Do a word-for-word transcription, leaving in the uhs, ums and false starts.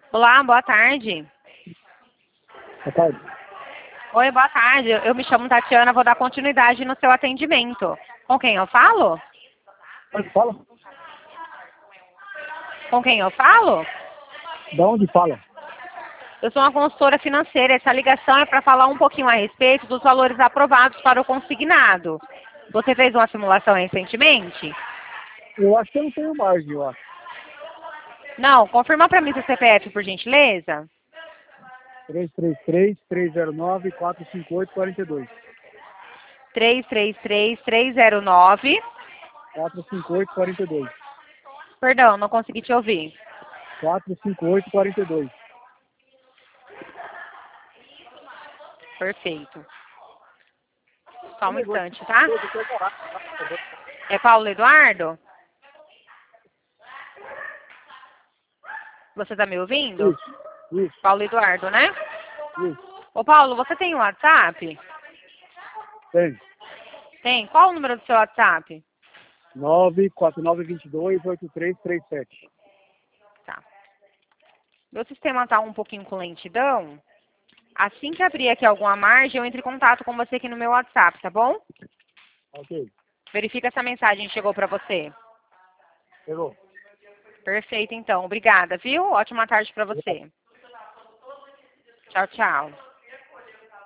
Olá, boa tarde. Boa tarde. Oi, boa tarde. Eu me chamo Tatiana, vou dar continuidade no seu atendimento. Com quem eu falo? Onde fala? Com quem eu falo? Da onde fala? Eu sou uma consultora financeira. Essa ligação é para falar um pouquinho a respeito dos valores aprovados para o consignado. Você fez uma simulação recentemente? Eu acho que eu não tenho margem, eu acho. Não, confirma para mim seu C P F, por gentileza. três três três, três zero nove, quatro cinco oito, quatro dois. três três três, três zero nove. quatro cinco oito, quatro dois. Perdão, não consegui te ouvir. quatro cinco oito, quatro dois. Perfeito. Só um instante, tá? É Paulo Eduardo? Você tá me ouvindo? Isso, isso, Paulo Eduardo, né? isso. Ô Paulo, você tem um WhatsApp? Tem. Tem. Qual o número do seu WhatsApp? nove quatro nove dois dois, oito três três sete. Tá. Meu sistema tá um pouquinho com lentidão. Assim que abrir aqui alguma margem, eu entro em contato com você aqui no meu WhatsApp, tá bom? Ok. Verifica se a mensagem chegou pra você. Pegou. Perfeito, então. Obrigada, viu? Ótima tarde pra você. Tchau, tchau.